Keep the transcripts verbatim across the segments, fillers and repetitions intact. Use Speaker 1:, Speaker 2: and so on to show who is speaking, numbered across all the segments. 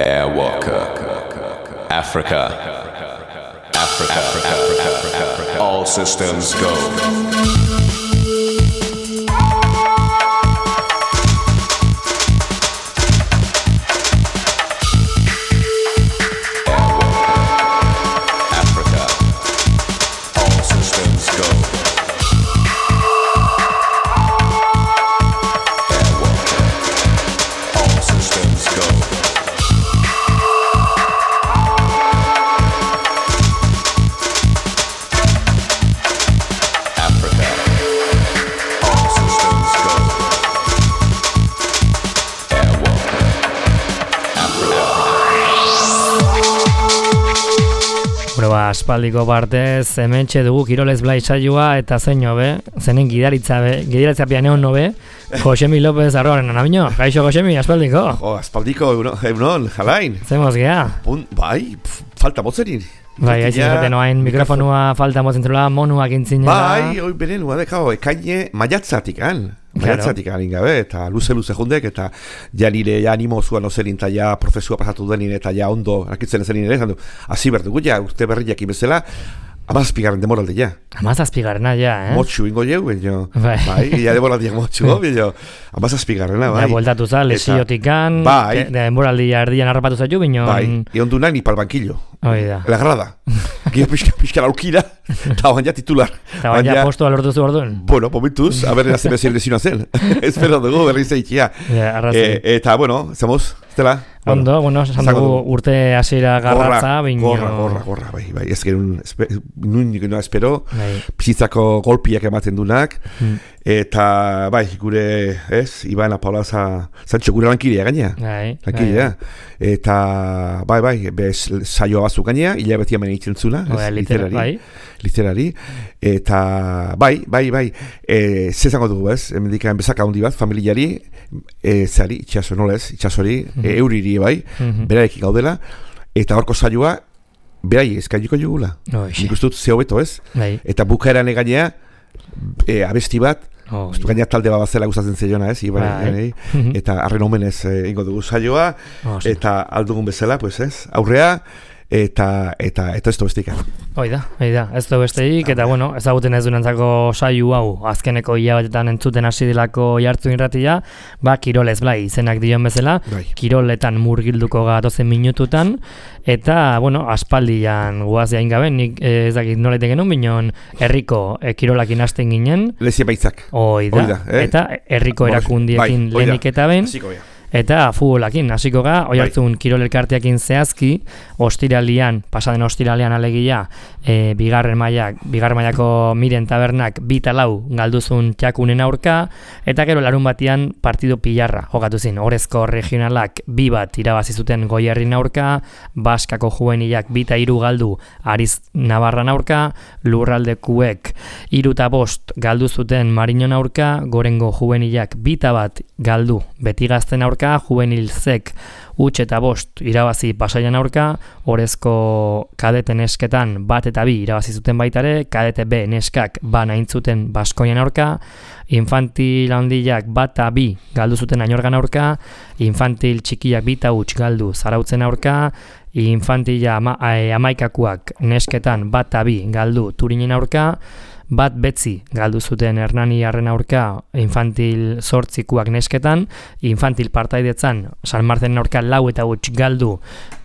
Speaker 1: Airwalker, Africa, Africa, Africa, Africa, all systems go.
Speaker 2: Aspaldiko partez, hementxe dugu Kirolez Blai saioa eta zein hobe, zenen gidaritza be, gidaritza pianeon hobe, Josemi López Arroaren anabino. Gaixo Josemi, aspaldiko.
Speaker 3: Jo, aspaldiko, egunon, jalain.
Speaker 2: Zemoz gea.
Speaker 3: Bai, pf, falta motzerin.
Speaker 2: Bai, gaixo zaten oain mikrofonua falta motzen zela, monuak intzinen.
Speaker 3: Bai, hoi benen, wadekao, ekaine maiatzatik han. Maiatzatik harin gabe, eta luze-luze jundek, eta ja nire ja animo zuan ozerin, eta ja prozesua pasatu denin, eta ja ondo rakitzen ezerin ere, zandu, hazi berdugu, ja urte berriak ibezela, amazazpigarren demoralde, ja.
Speaker 2: Amazazpigarrena, ja, eh?
Speaker 3: Motxu ingo jau, benjo.
Speaker 2: Bai.
Speaker 3: Bai, ja demoraldiak motxu, benjo. Amazazpigarrena, bai.
Speaker 2: Ja, bueltatu za, lesiotik gan,
Speaker 3: bai.
Speaker 2: Demoraldia erdian harrapatu zaitu, bino.
Speaker 3: Bai, egon du nahi ni pal banquillo.
Speaker 2: Hoi da.
Speaker 3: La grada. Gio pixka, pixka laukira, eta oan ja titular.
Speaker 2: Eta oan ja postua lortu zu orduan.
Speaker 3: Bueno, momentuz, a ver, hazen bezir lesioa zen. Espero dugu, berri zeitia.
Speaker 2: Ja, arrazi.
Speaker 3: E, eta, bueno, zamos, Estela?
Speaker 2: Ondo, bueno, esan dugu urte hasiera garratza, bino.
Speaker 3: Gorra, gorra, gorra, bai, bai, ez gerun, nun no espero,
Speaker 2: bai.
Speaker 3: Bizitzako golpiak ematen dunak,
Speaker 2: hmm.
Speaker 3: eta, bai, gure, ez, Ibana Paulaza, Sancho, gure lankidea gainea,
Speaker 2: bai,
Speaker 3: lankidea, bai. Eta, bai, bai, bez, saioa bazu gainea, hilabeti hemen egiten zuna,
Speaker 2: bai, literari, bai.
Speaker 3: literari, eta, bai, bai, bai, e, zezango dugu, ez, emendikaen bezaka handi bat, familiari, e, zari, itxaso nolez, itxasori, hmm. e, euriri, bai, mm-hmm. berarekin gaudela, eta horko saioa berai eskainiko jugula.
Speaker 2: Oh,
Speaker 3: nik uste dut ze hobeto ez,
Speaker 2: bai.
Speaker 3: Eta bukaeran egainea e, abesti bat,
Speaker 2: oh,
Speaker 3: gainea talde bat bazela gustatzen zeiona ez, iba,
Speaker 2: bai.
Speaker 3: e, eta arren omenez e, ingo dugu saioa,
Speaker 2: oh,
Speaker 3: eta aldugun bezala, pues ez, aurrea, eta eta eta esto bestika.
Speaker 2: Hoi da, hoi da, ez da besteik, eta bueno, ezaguten ez dunentzako saio hau, azkeneko hilabetetan entzuten hasi delako jartzu irratia, ba, Kirolez Blai izenak dion bezala,
Speaker 3: bai.
Speaker 2: Kiroletan murgilduko gatozen minututan, eta, bueno, aspaldian guaz jain gabe, nik ez dakit nolete genuen, binon herriko e, kirolakin hasten ginen.
Speaker 3: Lezia baitzak.
Speaker 2: Hoi da,
Speaker 3: da eh?
Speaker 2: Eta herriko erakundiekin
Speaker 3: bai,
Speaker 2: lehenik eta ben. Eta futbolakin hasiko ga, oi hartzun Kirol elkarteakin zehazki, ostiralian, pasaden ostiralean alegia, e, bigarren mailak, bigarren mailako Miren Tabernak bi eta lau galduzun txakunen aurka, eta gero larun batian partidu pilarra jokatu zin, Orezko regionalak bi bat irabazi zuten Goierrin aurka, Baskako juvenilak bi eta hiru galdu Ariz Navarran aurka, Lurraldekuek hiru eta bost galdu zuten Mariñon aurka, Gorengo juvenilak bi eta bat galdu Beti Gazten aurka, juvenilzek huts eta bost irabazi Pasaian aurka, Orezko kadete nesketan bat eta bi irabazi zuten baitare, kadete B neskak bana intzuten Baskoian aurka, infantil handiak bat eta bi galdu zuten Añorgan aurka, infantil txikiak bi eta huts galdu Zarautzen aurka, infantila ama, eh, amaikakuak nesketan bat eta bi galdu Turinen aurka, bat betzi galdu zuten Hernani harren aurka infantil zortzikuak nesketan, infantil partaidetzan San Marten aurka lau eta huts galdu,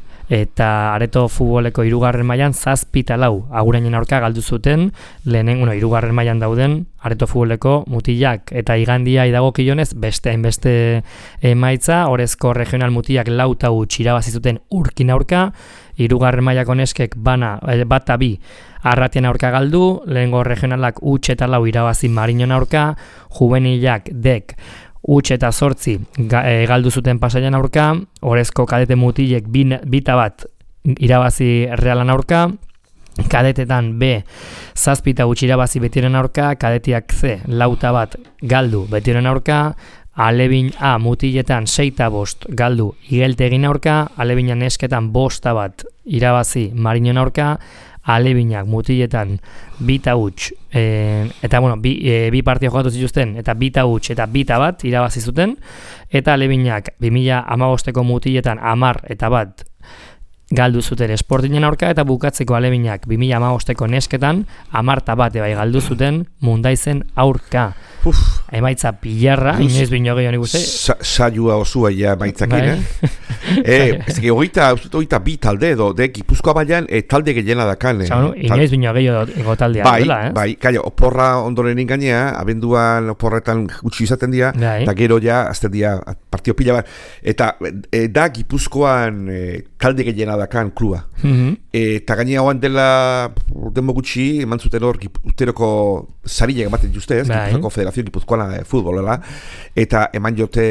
Speaker 2: eta areto futboleko hirugarren mailan zazpi eta lau agurainen aurka galdu zuten, lehenen, bueno, hirugarren mailan dauden areto futboleko mutilak, eta igandia idagokionez beste hainbeste emaitza, Orezko regional mutilak lau eta huts irabazi zuten Urkin aurka, hirugarren mailako neskek bana bat eta bi Arratian aurka galdu, lehengo regionalak huts eta lau irabazi Mariñon aurka, juvenilak dek huts eta zortzi galdu zuten Pasaian aurka, Orezko kadete mutilek bita bat irabazi Realan aurka, kadetetan B zazpi eta huts irabazi Betiren aurka, kadetiak C lauta bat galdu Betiren aurka, Alebin A mutiletan sei eta bost galdu Igeltegin aurka, Alebina nesketan bosta bat irabazi Mariñon aurka, alebinak mutiletan bita huts, e, eta bueno, bi, e, bi partio jokatu zituzten, eta bita huts eta bita bat irabazi zuten, eta alebinak bi mila hamabosteko mutiletan hamar eta bat galdu zuten Sportingen aurka, eta bukatzeko alebinak bi mila hamabosteko nesketan hamar eta bat bai galdu zuten Mundaizen aurka.
Speaker 3: Uf.
Speaker 2: Emaitza pilarra, inoiz bino gehiago nik uste.
Speaker 3: Saioa osua ja maitzakin, eh? Eh, ez que hogeita, hogeita bi talde edo, de Gipuzkoa baian e, talde gehiena dakan. Eh,
Speaker 2: Zau, inoiz bino gehiago taldea.
Speaker 3: Bai,
Speaker 2: dela, eh?
Speaker 3: bai, kaila, oporra ondoren ingainea, abenduan oporretan gutxi izaten dira,
Speaker 2: bai.
Speaker 3: Eta gero ja, azten dira, partio pila bat, eta e, da Gipuzkoan e, talde gehiena dakan klua.
Speaker 2: Mm-hmm.
Speaker 3: Eta gainea hoan dela, denbo gutxi, eman zuten hor, urteroko zarilek ematen justez, bai. Gipuzkoako Federazio Gipuzkoana e, futbolela, eta eman jote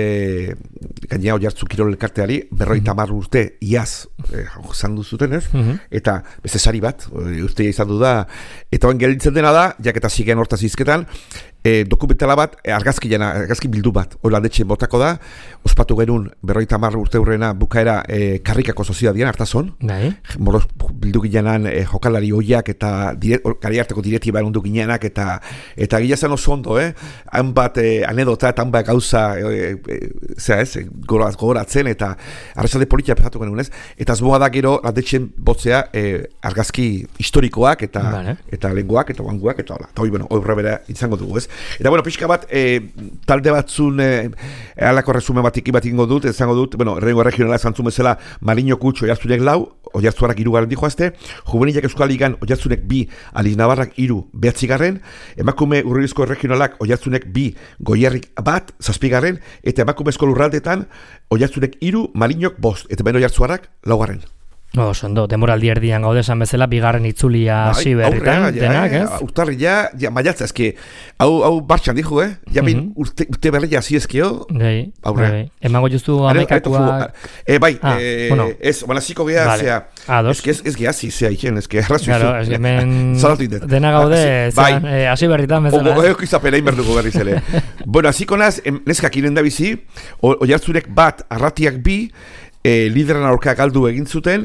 Speaker 3: gainea oiartzu kirol elkarteari, berroita hamar urte iaz eh, zandu zuten ez, mm-hmm. Eta beste sari bat, urte izan du da, eta hoen gelditzen dena da, jaketa zigen hortaz izketan, E, dokumentala bat, e, argazki jana, argazki bildu bat, hori landetxe botako da, ospatu genuen berroita hamar urte hurrena bukaera e, karrikako soziadien hartazon, moros bildu ginean e, jokalari hoiak eta gari hartako diretiba erundu gineanak, eta eta gila zen oso ondo, eh? Han bat e, anedota eta han bat gauza e, e, zera ez, gogoratzen, eta arrezalde politia pesatu genuen ez, eta azboa da gero landetxen botzea e, argazki historikoak eta vale. Eta lenguak, eta banguak, eta hola, eta hoi, bueno, hori bera izango dugu ez. Eta bueno, pixka bat, e, talde batzun e, alako resumen bat iki bat ingo dut, ezango dut, bueno, errengo regionala zantzun bezala Mariño Kutxo oiartzunek lau, oiartzuarak iru garen dijoazte, juvenilak Euskal Ligan oiartzunek bi, Aliz Navarrak iru behatzigarren, emakume urrizko regionalak oiartzunek bi, Goierrik bat, zazpigarren, eta emakumezko lurraldetan oiartzunek iru, Mariñok bost, eta ben oiartzuarak laugarren.
Speaker 2: No, sondo, demoraldi erdian gaude esan bezala, bigarren itzulia hasi berritan, denak, ez?
Speaker 3: Urtarri ja, ja, maiatza, eski, hau, hau bartxan dijo, eh? Ja, bin, mm-hmm. urte, urte berria hasi ezkio, aurre.
Speaker 2: Bai, emango justu amekakoak...
Speaker 3: E, bai,
Speaker 2: ah,
Speaker 3: e,
Speaker 2: bueno.
Speaker 3: ez, banaziko geha,
Speaker 2: vale.
Speaker 3: zea,
Speaker 2: ah,
Speaker 3: ez que ez geha, zea, iken, ez que arrazu
Speaker 2: claro, ez que men dena gaude, zean, bai. hasi e, berritan bezala.
Speaker 3: Ogo, ego izapena inberduko berri zele. Bueno, hasiko naz, neskak iren da bizi, oiartzurek bat, arratiak bi, e, lideran aurka galdu egin zuten,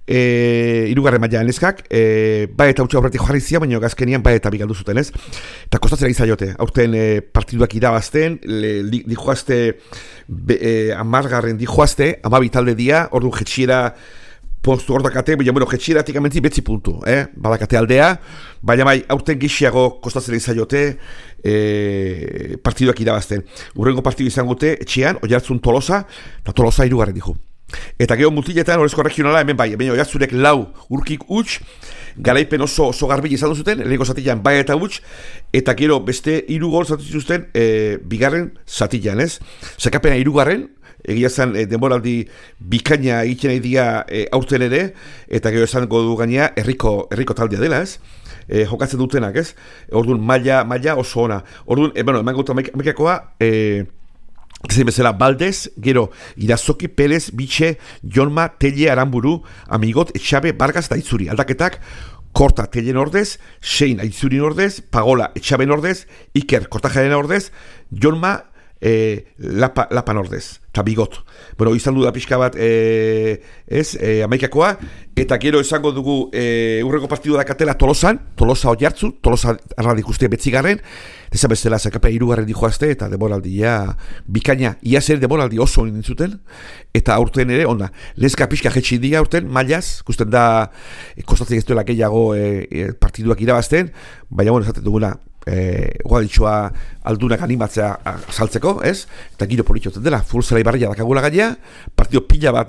Speaker 3: E, irugarren mailan neskak, e, bai eta utxe aurretik jarri zia, baina gazkenian bai eta bigaldu zuten ez. Eta kostatzera izaiote, aurten e, partiduak irabazten, li, dijoazte, e, amargarren dijoazte, amabi talde dia, ordu jetxiera postu ordakate, baina bueno, jetxiera tikamente betzi puntu, eh? Badakate aldea, baina bai, aurten gixiago kostatzera izaiote, e, partiduak irabazten. Urrengo partidu izangote, etxean, oiartzun Tolosa, eta Tolosa irugarren dijo. Eta gero mutiletan horrezko regionala hemen bai, hemen oiartzurek lau urkik huts, garaipen oso, oso garbili izan zuten, lehenko zatilan bai eta huts, eta gero beste hiru gol zatu zituzten e, bigarren zatilan, ez? Zekapena hirugarren, egia zen e, denboraldi bikaina egiten nahi dia e, aurten ere, eta gero esango du gainea herriko, herriko taldea dela, ez? E, jokatzen dutenak, ez? Orduan maila, maila oso ona. Orduan, e, bueno, eman gauta amekakoa, e, zein bezala, Baldez, gero, Irazoki, Perez, Bitxe, Jonma, Telle, Aramburu, Amigot, Etxabe, Bargaz eta Itzuri. Aldaketak, Korta, Tellen ordez, Sein, Itzurin ordez, Pagola, Etxaben ordez, Iker, Kortajaren ordez, Jonma, e, Lapa, Lapan ordez, eta Bigot. Bueno, izan du da pixka bat, e, ez, e, amaikakoa, eta gero esango dugu e, urreko partidu dakatela Tolosan, Tolosa oiartzu, Tolosa arradik uste betzigarren, ezan bezala zakapen irugarren dijoazte, eta demoraldia bikaina, iaz ere demoraldi oso nintzuten, eta aurten ere, onda, neska pixka jetxin diga aurten, mailaz, gusten da, e, kostatzen ez duela gehiago e, e, partiduak irabazten, baina, bueno, esaten duguna, E, Guaditxoa aldunak animatzea saltzeko, ez? Eta giro politxoten dela, fulzela ibarria dakagula gainea, partido pila bat,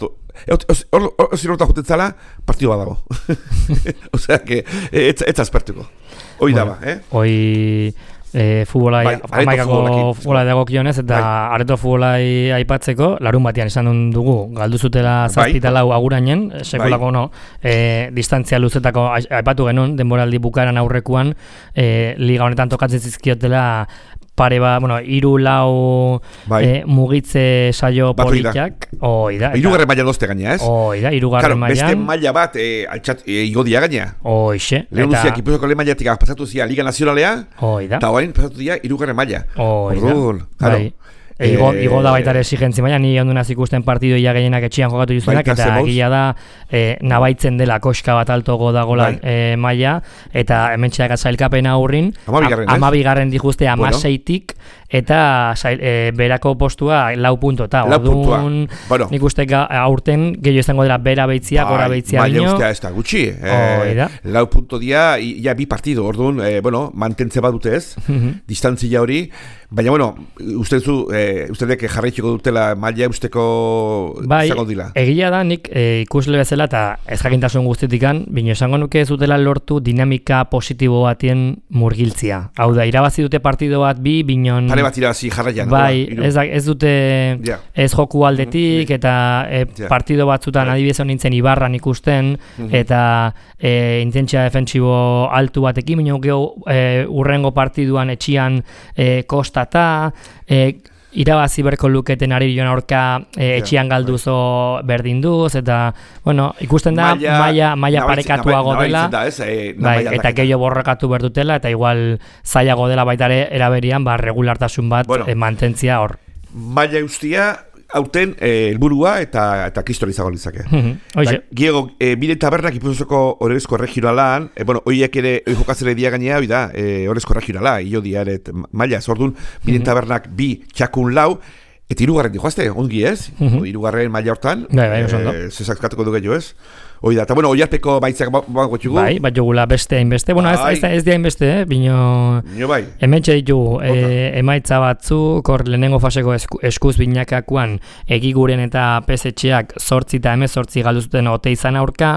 Speaker 3: hor zirorta juten zala, partido bat dago. Osea, que, ez azpertuko. Hoi daba, eh?
Speaker 2: Hoi... E, futbolai, bai, amaikako futbolai dago kionez, eta bai. Areto futbolai aipatzeko, larun batean esan dugu, galdu zutela zazpita lau agurainen, sekolako bai. no, e, distantzia luzetako aipatu genuen, denboraldi bukaran aurrekuan, e, liga honetan tokatzen zizkiotela, pare ba, bueno, iru lau bai. e, mugitze saio politiak. Hoi da.
Speaker 3: Irugarren maila dozte gaina, ez?
Speaker 2: Hoi da, irugarren mailan.
Speaker 3: Beste maila bat, e, altxat, e, igodia gaina.
Speaker 2: Hoixe.
Speaker 3: Lehen eta... duziak, ipuzoko lehen mailatik pasatu zia Liga Nazionalea.
Speaker 2: Hoi da.
Speaker 3: Eta hoain pasatu zia irugarren maila.
Speaker 2: Hoi da.
Speaker 3: Bai.
Speaker 2: E, igo, e, igo da baita ere exigentzi maila, ni ondunaz ikusten partidoia gehienak etxian jokatu juzuenak, eta egia da e, nabaitzen dela koska bat altogo dagola bai. e, maila, eta hemen txeak zailkapen aurrin, amabigarren dijuzte amaseitik, bueno. eta zail, e, berako postua lau punto, eta orduan bueno. nik uste aurten gehiago izango dela bera beitzia, gora beitzia
Speaker 3: baina ustea ez da gutxi, eh, lau punto dia, ia bi partido, orduan, eh, bueno, mantentze bat dute ez, distantzia hori, baina, bueno, uste zu, eh, uste dek jarraitxiko dutela maila usteko
Speaker 2: bai,
Speaker 3: izango dila.
Speaker 2: Egia da, nik e, ikusle bezala eta ez jakintasun guztitikan, bino esango nuke ez dutela lortu dinamika positibo batien murgiltzia. Hau da, irabazi dute partido bat bi, binon...
Speaker 3: Pare bat irabazi jarraian.
Speaker 2: Bai, ez, ez dute yeah. ez joku aldetik, mm-hmm. eta e, yeah. partido batzutan yeah. adibidez nintzen Ibarran ikusten, mm-hmm. eta e, intentzia defensibo altu batekin, bino geho e, urrengo partiduan etxian e, kostata, e, irabazi berko luketen ari joan aurka e, etxian galduzo berdin duz, eta, bueno, ikusten da maila maila parekatuago dela,
Speaker 3: da, ez, e,
Speaker 2: bai, eta gehiago borrakatu berdutela, eta igual zailago dela baitare eraberian, ba, regulartasun bat bueno, e, mantentzia hor.
Speaker 3: Maila guztia, hauten helburua eh, eta eta kristori zago litzake.
Speaker 2: Mm-hmm.
Speaker 3: Giego, eh, bire tabernak ipuzuzoko horrezko regionalan, eh, bueno, oiek ere oi jokatzele dia gainea, oida, eh, horrezko regionala, io diaret maila, zordun, bire mm-hmm. tabernak bi txakun lau, eta irugarren dijoazte, ongi ez? Mm-hmm. Irugarren maila hortan,
Speaker 2: bai, bai, oso
Speaker 3: eh, zezakatuko dugu ez? Oida, eta bueno, oiarpeko baitzak bago txugu.
Speaker 2: Bai, bat jogula beste hainbeste. Bueno, ez, ez, ez di hainbeste, eh? Bino...
Speaker 3: Bino bai.
Speaker 2: Hemen ditugu, e, emaitza batzuk, hor lehenengo faseko esku, eskuz binakakuan egiguren eta pesetxeak zortzi eta emezortzi galduzuten ote izan aurka,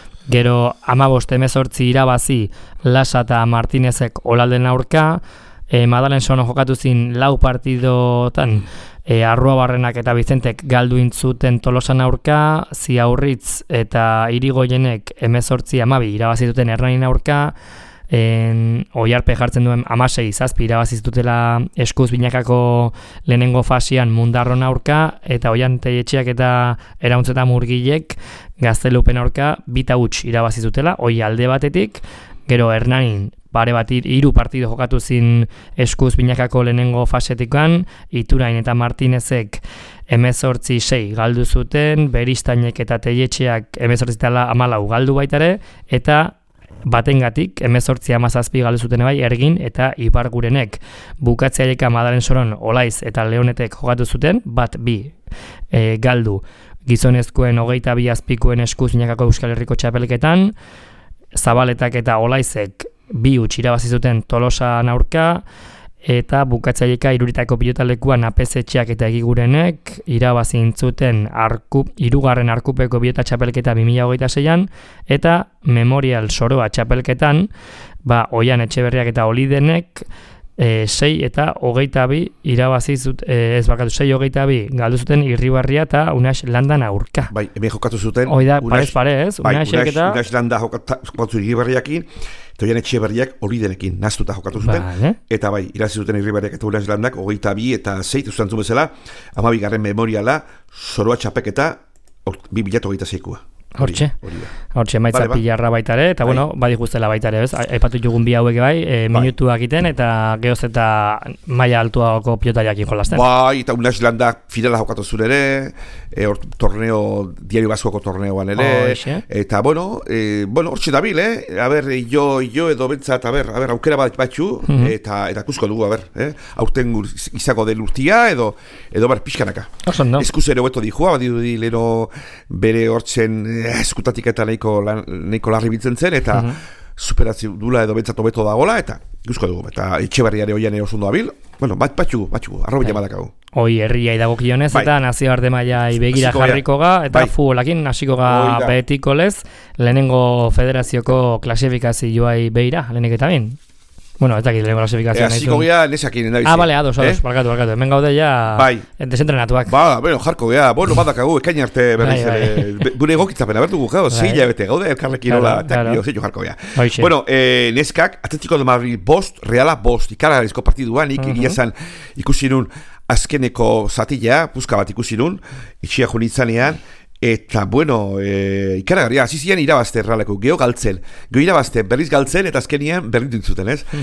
Speaker 2: gero amabost emezortzi irabazi Lasa eta Martinezek olalden aurka, e, Madalen sono jokatu zin lau partidotan, E, Arrua Barrenak eta Bizentek galdu intzuten Tolosan aurka, Ziaurritz eta Irigoienek emezortzi amabi irabazi duten Hernanin aurka, en, Oiarpe jartzen duen amasei zazpi irabazi dutela eskuz binakako lehenengo fasian Mundarron aurka, eta Oian Teietxeak eta Erauntzeta Murgilek Gaztelupen aurka bita huts irabazi dutela, oi alde batetik, gero Hernanin pare bat hiru partido jokatu zin eskuz binakako lehenengo fasetikan, Iturain eta Martinezek emezortzi sei galdu zuten, Beristainek eta Teietxeak emezortzi eta amalau galdu baitare, eta batengatik emezortzi amazazpi galdu zuten bai Ergin eta Ibargurenek. Bukatzeaileka Madalen Soron Olaiz eta Leonetek jokatu zuten, bat bi e, galdu gizonezkoen hogeita bi azpikoen eskuz binakako Euskal Herriko txapelketan, Zabaletak eta Olaizek bi huts irabazi zuten Tolosan aurka, eta bukatzaileka iruritako pilotalekuan apesetxeak eta egigurenek irabazi intzuten arkup, irugarren arkupeko pilota txapelketa bi mila hogeita seian, eta Memorial Soroa txapelketan, ba, Oian Etxeberriak eta Olidenek e, sei eta hogeita bi irabazi zut, e, ez bakatu, sei hogeita bi galdu zuten Irribarria eta Unax Landan aurka.
Speaker 3: Bai, hemen jokatu zuten.
Speaker 2: Oida, parez parez,
Speaker 3: bai,
Speaker 2: Unaxek eta...
Speaker 3: Unax Landa jokatu Irribarriakin, eta Oian Etxeberriak Olidenekin naztuta jokatu zuten,
Speaker 2: vale.
Speaker 3: Eta bai, irazi zuten Irribarriak eta Unax Landak hogeita bi eta sei zuzantzun bezala, amabigarren Memoriala Soroa txapeketa bi mila hogeita seikoa.
Speaker 2: Hortxe, hortxe maitza vale, pilarra baitare, eta bai. Bueno, badi guztela baitare, ez? Aipatu jugun bi hauek bai, e, bai. Minutuak iten, eta geoz eta maila altuako pilotariak jolasten.
Speaker 3: Bai, eta Unax Landa finala jokatu zuen ere, e, or, torneo, diario baskoko torneoan ere, oh, eta bueno, e, bueno, hortxe dabil, eh? A ber, jo, jo edo bentzat, a ber, a ber, aukera bat batxu, mm -hmm. eta, eta kusko dugu, a ber, eh? Aurten izako den urtia, edo, edo ber, pixkanaka.
Speaker 2: Oso, no?
Speaker 3: Eskuz ere hobeto dijua, badiru di lero bere hortzen eskutatik eta nahiko, nahiko larri bitzen zen, eta uh -huh. superazio dula edo bentzat hobeto dagoela, eta ikusko dugu, eta Etxeberriare oian ero zondo abil, bueno, bat batxugu, batxugu, arro bila badakagu.
Speaker 2: Hoi herria idagokionez, bai. Eta nazio arte maila ibegira jarriko ga, eta bai. Futbolakin hasiko ga betiko lez, lehenengo federazioko klasifikazioa beira, lehenik eta bin. Bueno, ez dakit lehenko klasifikazioa nahi zuen. Hasiko gea nesakin endabizi. Ah, bale, ados, ados, eh? barkatu, barkatu. Hemen gaude ja bai. Desentrenatuak.
Speaker 3: Ba, bueno, jarko gea, bueno, badakagu, ekain arte berriz ere. Gure egokitzapena bertugu, gau, zeila bete, gaude elkarrekin hola, eta zeilo jarko gea. Bueno, eh, neskak, Atletico de Madrid bost, Reala bost, ikararizko partiduan, ik egia zan ikusi nun azkeneko zatila, puzka bat ikusi nun, itxia junitzanean, eta, bueno, e, ikaragarria, hasi ziren irabazte erraleko, geho galtzen, geho irabazte berriz galtzen, eta azkenian berriz dintzuten, ez? Mm-hmm.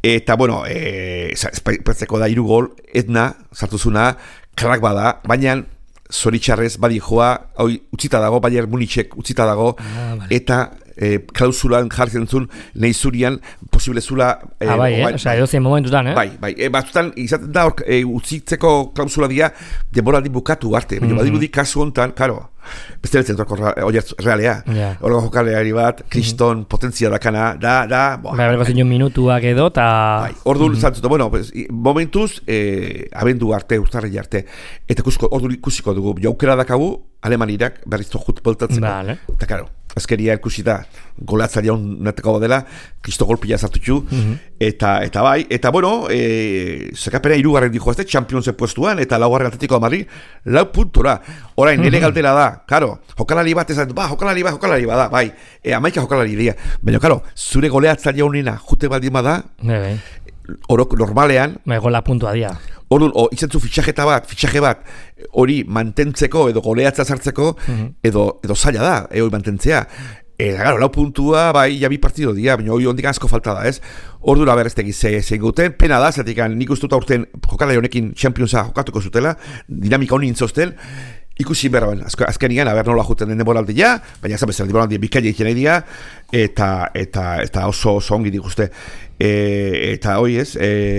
Speaker 3: Eta, bueno, e, espatzeko da hiru gol, Edna, sartuzuna, krak bada, baina zoritxarrez badi joa, hau utzita dago, Bayern Munichek utzita dago, ah, vale. Eta e, klausulan jartzen zuen, nahi zurian, posible zula... E,
Speaker 2: ah, bai, eh? Osa, edo zien momentutan, eh?
Speaker 3: Bai, bai, e, batzutan, izaten da, e, utzitzeko klausula dia, denboraldi bukatu arte, baina mm-hmm. badirudi kasu hontan, karo, beste beltzen duako realea, yeah. Horrego jokaleari bat, kriston mm-hmm. potentzia dakana, da, da...
Speaker 2: Bai, berko zinun minutuak edo, eta...
Speaker 3: Bai, orduan mm-hmm. zantzuta, bueno, pues, momentuz, e, abendu arte, urtarri arte, eta orduan ikusiko dugu, jaukera dakagu, Alemanirak berrizto jut boltatzeko.
Speaker 2: Vale.
Speaker 3: Eta, karo, azkeria ikusita golatzaria honetako dela, kristo golpila zartutxu, mm-hmm. eta, eta bai, eta bueno, e, zekapena irugarren dijo ezte, Championsen puestuan, eta laugarren Atletico de Madrid, lau puntora. Orain, mm-hmm. nire galdera da, karo, jokalari bat ezan, ba, jokalari bat, jokalari bat da, bai, e, amaika jokalari dira. Baina, karo, zure goleatzaria honena jute baldima da,
Speaker 2: Bebe.
Speaker 3: Orok normalean,
Speaker 2: Me gola puntua dia.
Speaker 3: Orduan, o, izan zu fitxajeta bat, fitxaje bat, hori mantentzeko edo goleatza sartzeko, mm-hmm. edo, edo zaila da, e, hori mantentzea. Eta, gara, lau puntua, bai, ja bi partido dia, baina hori ondik asko falta da, ez? Orduan, haber, ez tegiz, zein guten, pena da, zatik, nik ustuta urten jokalari honekin Championsa jokatuko zutela, dinamika honi intzozten, ikusi behar, azken igen, haber nola juten den denboraldi ja, baina ez bezala, denboraldi bikaila iken nahi dia, eta, eta, eta oso, oso ongi dikuste. E, eta hoi ez,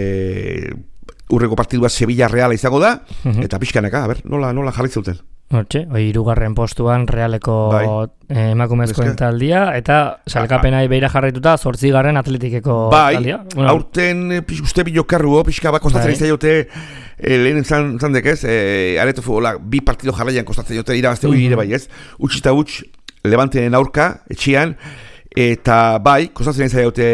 Speaker 3: e, urreko partidua Sevilla Reala izango da, uh-huh. eta pixkanaka, a ber, nola, nola jarri zuten.
Speaker 2: Hortxe, hoi hirugarren postuan Realeko bai. emakumezkoen taldia, eta salkapenai beira jarraituta zortzigarren Atletikeko
Speaker 3: bai.
Speaker 2: taldia.
Speaker 3: Bueno, aurten uste bilokarru, pixka bat kostatzen bai. Izaiote, e, lehen zan, zandek ez, e, areto futbola, bi partido jarraian kostatzen jote, irabazte hori uh-huh. ire bai ez, utxita utx, Levanteen aurka, etxian, eta bai, kostatzen izaiote,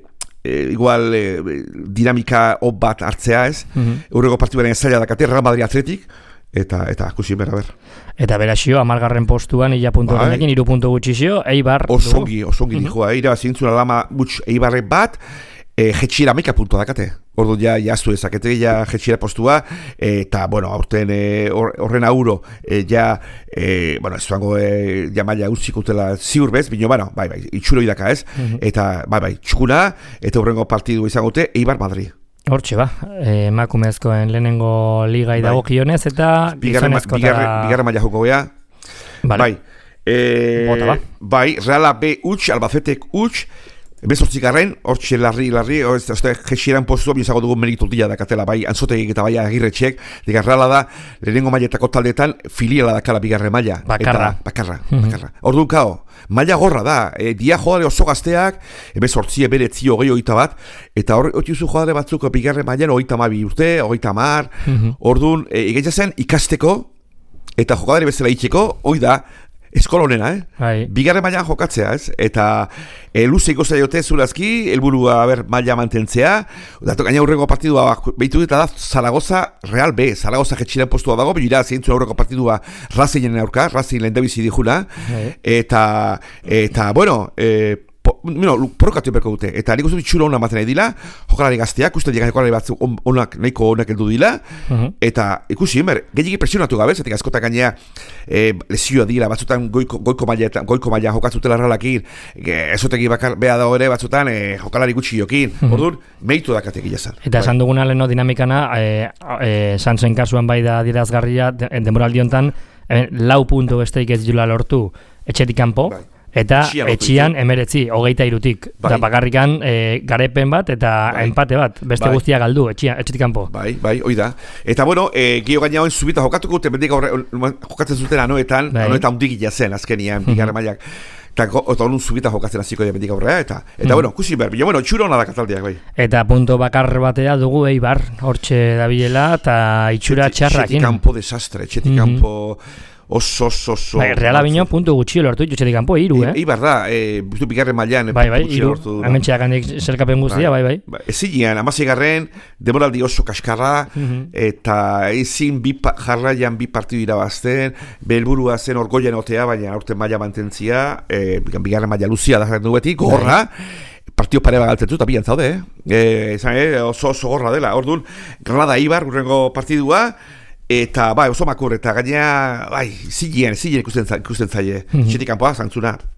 Speaker 3: E, igual e, dinamika hop bat hartzea ez, mm-hmm. Urrego partibaren zaila dakate, Real Madrid Atletik, eta, eta kusi berra ber.
Speaker 2: Eta berazio, amargarren postuan, illa puntu bai. Genekin, iru puntu gutxizio, Eibar...
Speaker 3: Osongi, osongi mm-hmm. dijoa, eira zintzuna lama gutx Eibarre bat, e, jetxira meka puntua dakate. Ordu ja, jaztu ezakete, ja jetxira postua, eta, bueno, aurten horren e, auro, e, ja, e, bueno, ez duango, e, ja maila utziko utela ziur bez, bino, bueno, bai, bai, itxuro idaka ez, mm-hmm. eta, bai, bai, txukuna, eta horrengo partidu izangote, Eibar Madrid.
Speaker 2: Hortxe ba, emakumezkoen lehenengo ligai bai. Dagokionez, eta gizonezko
Speaker 3: eta... Bigarren maila joko gea,
Speaker 2: vale.
Speaker 3: Bai, e,
Speaker 2: Bota, ba.
Speaker 3: Bai, Reala B utx, Albacetek utx, bezortzigarren, hortxe larri, larri, ez da, jexiran postua, bizago dugu meritutia dakatela, bai, antzotegik eta bai agirretxek, digarrala da, lehenengo mailetako taldeetan, filiala dakala bigarren maila.
Speaker 2: Bakarra.
Speaker 3: Eta, bakarra, bakarra. Orduan kao, maila gorra da, e, dia joare oso gazteak, bezortzi eberetzi hogei oita bat, eta hor, otiuzu joare batzuk bigarren mailan ogeita mabi urte, ogeita mar, orduan, e, egeitza zen ikasteko, eta jokadari bezala itxeko, hoi da, eskola honena, eh?
Speaker 2: Bai.
Speaker 3: Bigarren mailan jokatzea, ez? Eta e, luze ikoza jote zurazki, helburua ber maila mantentzea, dato gaina aurreko partidua behitu eta da Zaragoza Real B, Zaragoza jetxiren postua dago, bila zeintzu aurreko partidua Racingen aurka, Racing lehen dabizi dijuna, bai. eta, eta, bueno, e, Bueno, porrokatu berko dute, eta nik uste txuro honak maten nahi dila, jokalari gazteak, uste dira jokalari batzuk onak, nahiko onak heldu dila, uh-huh. eta ikusi, ber, gehiagik presionatu gabe, zatik askotak gainea e, lesioa dira, batzutan goiko, goiko maila, goiko maila jokatzutela ralakin, ezotegi bakar beha dago ere, batzutan e, jokalari gutxi jokin, uh-huh. Orduan, meitu dakatek gilazan.
Speaker 2: Eta esan duguna leheno dinamikana, e, e, Santzen kasuan bai da dirazgarria, denboraldi hontan, e, lau puntu besteik ez jula lortu, etxetik kanpo, bai. Eta etxian emeretzi, hogeita irutik. Bai. Eta bakarrikan e, garepen bat eta bai. Empate bat. Beste bai. Guztia galdu, etxian, etxetik kanpo.
Speaker 3: Bai, bai, hoi da. Eta bueno, e, gio gaina hoen zubita jokatuko, temendik jokatzen zuten anoetan, bai. Anoetan undigila zen, azkenian, mm-hmm. bigarren mailak. Eta honun zubita jokatzen hasiko diabetik aurrea, eta, eta mm-hmm. bueno, kusi behar, bueno, txuro hona da kataldiak, bai.
Speaker 2: Eta punto bakar batea dugu Eibar, hortxe dabilela, eta itxura txarrakin.
Speaker 3: Etxetik kanpo desastre, etxetik mm-hmm. kanpo... Oso, oso, oso...
Speaker 2: Bai, Reala bino puntu gutxi lortu, jutxetik kanpo, iru, eh?
Speaker 3: Eibar da, e, bigarren mailan
Speaker 2: bai, bai, iru, hemen txeakandik zelkapen guztia, bai, bai. bai.
Speaker 3: Ezinean, amasegarren, demoraldi oso kaskarra, mm-hmm. eta ezin bi pa, jarraian bi partidu irabazten, belburua zen orgoian otea, baina aurten maila mantentzia, e, bigarren maila luzia da jarretu beti, gorra, partio pare bat galtzen eta bian zaude, eh? E, ezan, eh? Oso, oso gorra dela, orduan, Granada Eibar, urrengo partidua, eta bai, oso makur, eta gainea, bai, zilean, zilean ikusten, ikusten zaie, mm-hmm. Txetik kanpoa, zantzuna.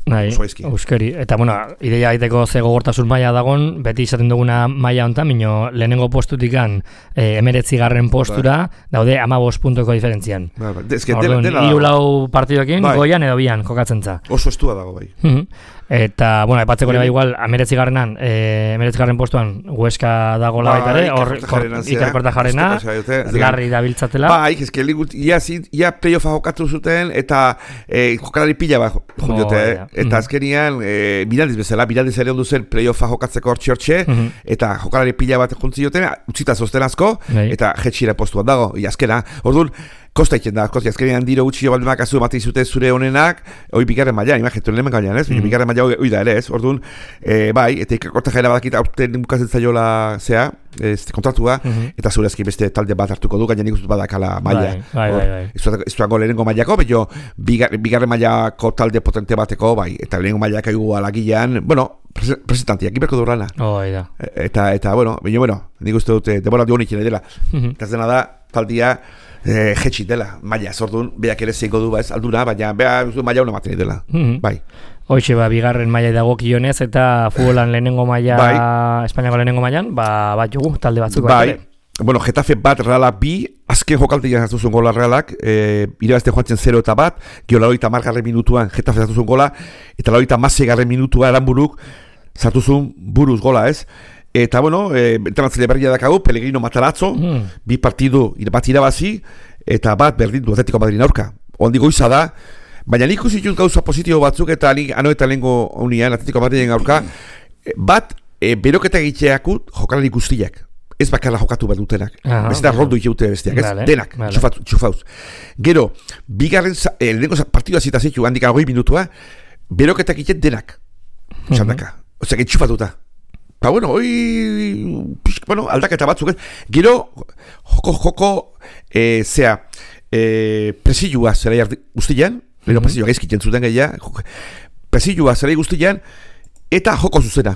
Speaker 2: Bai, euskeri. Eta, bueno, ideia egiteko ze gogortasun maila dagon, beti izaten duguna maila hontan, mino lehenengo postutikan eh, emeretzi garren postura, bai. Daude amabos puntuko diferentzian. Bai, bai. Orduan, hiru lau partidokin, bai. Goian edo bian, kokatzen za.
Speaker 3: Oso estua dago, bai.
Speaker 2: Mm-hmm. Eta, bueno, epatzeko bai, igual, emeretzi garrenan, eh, emeretzi garren postuan, Huesca dagoela baita ere, hor, Iker Kortajarena, larri dabiltzatela.
Speaker 3: Bai, ez que ia, ia playoffa jokatu zuten, eta eh, jokalari pila bat jokote, oh, eta mm-hmm. azkenian, eh, Miraldiz bezala, Miraldiz ere ondu zen playoffa jokatzeko hortxe-hortxe, mm-hmm. eta jokalari pila bat jontzi joten, utzita zozten asko, bai. Eta jetxira postuan dago, ia azkena, orduan, kosta itzen da, kosta, azkenean diro gutxi baldemak azu emate izute zure honenak, hoi bigarren mailan, imagetu lehen gainean, ez? Mm-hmm. Bigarren maila hoi da ere, ez? Orduan, e, bai, eta ikerkorta jaila badakit aurten bukatzen zaiola zea, ez, kontratua, mm-hmm. eta zure ezki beste talde bat hartuko du, gainean ikustut badakala maila.
Speaker 2: Bai, bai, bai.
Speaker 3: Ez duango lehenengo mailako, bello, bigar, bigarren mailako talde potente bateko, bai, eta lehenengo mailak aigu alagian, bueno, presentantiak, iberko du lana.
Speaker 2: Oh, bai da.
Speaker 3: Eta, eta, bueno, bello, bueno, nik uste dute, demora di honik dela. Mm-hmm. Eta zena da, taldia, Eh, jetxit dela, maila, zordun, beak ere zeiko du, ez, alduna, baina, beha, maila una materi dela, mm-hmm. bai.
Speaker 2: Hoxe, ba, bigarren maila dagokionez eta futbolan lehenengo maila, bai. Espainiako lehenengo mailan, ba, bat jugu, talde batzuk.
Speaker 3: Bai, bueno, Getafe bat, Realak bi, azken jokaltean hartu zuen gola Realak, e, irabazte joan zen zero eta bat, gio laurogeita hamargarren minutuan Getafe hartu zuen gola, eta laurogeita hamaseigarren minutua Aranburuk sartu zuen buruz gola, ez? Eta, bueno, e, entrenatzaile berria dakagu, Pellegrino Matarazzo, mm. bi partidu bat irabazi, eta bat berdin du Atletico Madrid aurka. Ondi goiza da, baina nik usitut gauza positibo batzuk, eta nik ano eta lehenko unian Atletico Madriden aurka, bat, e, beroketa egiteakut jokalari guztiak. Ez bakarra jokatu bat dutenak. Ah, ez da roldu ikeute besteak, ez? Vale, denak, vale. Txufatu, txufauz. Gero, bigarren, eh, lehenko partidua zita zeitu, handik agoi minutua, beroketa egiteak denak. Zandaka. Mm-hmm. Osea, txufatuta. Ba, bueno, hoi, bueno, aldaketa batzuk, gero, joko, joko, e, zea, e, presilua zera guztian, mm-hmm. Lero presilua gaizkiten zuten gehiagia, presilua zera guztian, eta joko zuzena.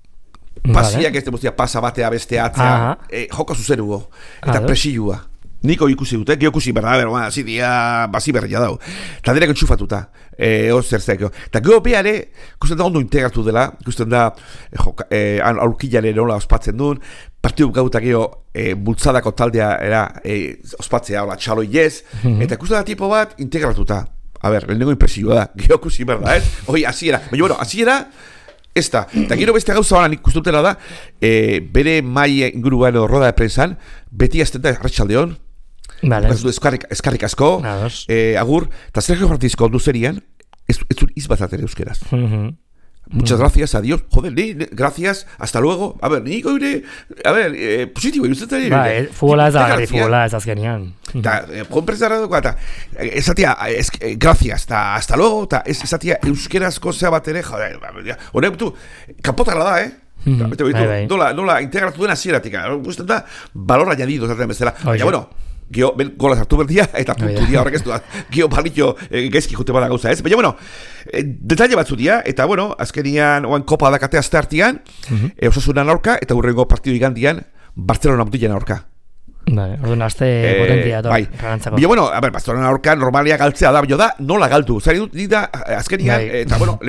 Speaker 3: Pasiak vale. Ez demostia, pasa batea bestea atzea, e, joko zuzenugo, eta presilua. Niko ikusi dute, geho ikusi berda, bero, ba, zidia, basi berria dau. Eta dereko txufatuta, e, hor zer zeko. Eta geho beare, ikusten da ondo integratu dela, ikusten da, e, aurkilaren nola ospatzen duen, partidu gauta geho, e, bultzadako taldea era, e, ospatzea, hola, txalo inez, mm-hmm. Eta ikusten da tipo bat integratuta. A ber, lehenengo impresioa da, geho ikusi berda, ez? Hoi, hasiera, baina, bueno, hasiera, ez da. Eta gero beste gauza bana nik ustutela da, e, bere mai inguruan edo roda de prensan, beti azten da arratsaldeon, vale. Eskarrik, eskarrik asko, eh, agur, eta Sergio Francisco ondu zerian, ez zuen izbazatere euskeraz. Mm-hmm. Muchas mm-hmm. gracias, adiós, joder, ni, ni, gracias, hasta luego, a ver, niko ire, a ver, eh, positibo, iruzetari.
Speaker 2: Ba, eh, futbola ez da, gari futbola ez azkenian.
Speaker 3: Eta, konpresara dugu, eta, esatia, es, eh, gracias, eta hasta luego, eta esatia euskerazko zea bat ere, joder, honek tu, kanpotara da, eh? Mm-hmm. Eta, betu, nola, nola integratu dena zieratik, guztan da, valor añadido, zaten bezala, baina, bueno, Gio, ben, gola zartu berdia, eta puntu dia horrek ez du, gio balitio e, gezki jute bada gauza ez. Baina, bueno, e, detalle batzu dia, eta, bueno, azkenian, oan kopa dakate azte hartian, mm-hmm. e, Osasunan aurka, eta hurrengo partidu igandian, Barcelona mutilen aurka.
Speaker 2: Vale, orduan azte eh, potentia eto, bai. Ragantzako.
Speaker 3: Bila, bueno, a ver, Barcelona aurka normalia galtzea da, bilo da, nola galdu. Zari dut, da, azkenian, bai. Eta, bueno,